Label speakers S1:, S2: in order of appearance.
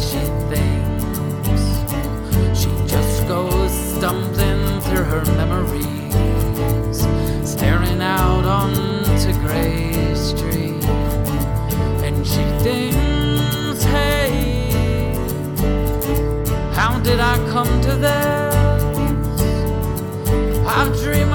S1: she thinks. She just goes stumbling through her memories, staring out onto Grey Street. And she thinks, hey, how did I come to this? I've dreamed